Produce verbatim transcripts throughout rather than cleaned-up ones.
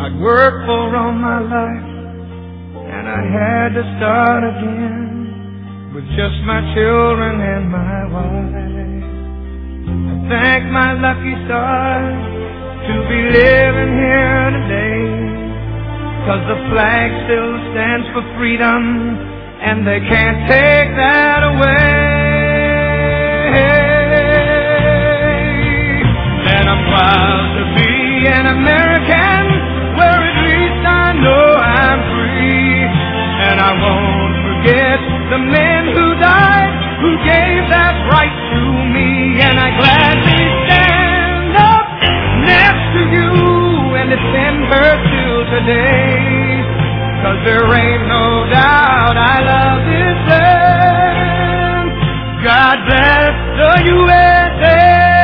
I'd worked for all my life, and I had to start again with just my children and my wife. I thank my lucky stars to be living here today, 'cause the flag still stands for freedom, and they can't take that away. And I'm proud to be an American, where at least I know I'm free. And I won't forget the men who died, who gave that right to me. And I gladly stand up next to you and defend her till today, 'cause there ain't no doubt I love this land. God bless the U S A.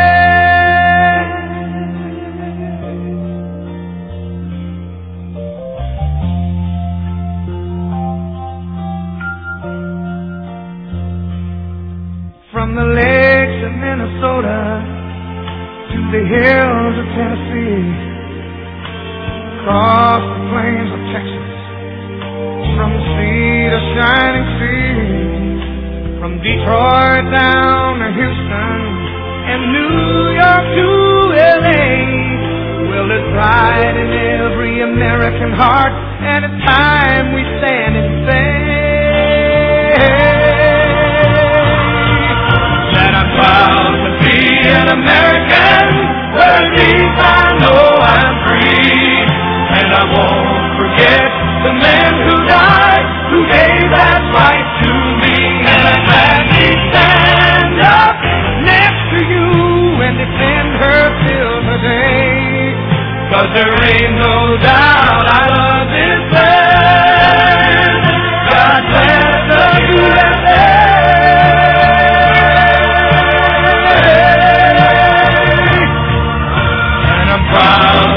From the lakes of Minnesota to the hills of Tennessee, across the plains of Texas, from sea to shining sea, from Detroit down to Houston and New York to L A, well, there's pride in every American heart, and it's time we stand and say that I'm proud to be an American, where at least I know I'm free. And I won't forget the men who died, who gave that right to me. And I gladly stand up next to you and defend her till today, 'cause there ain't no doubt I love this land. God bless the U S A. And I'm proud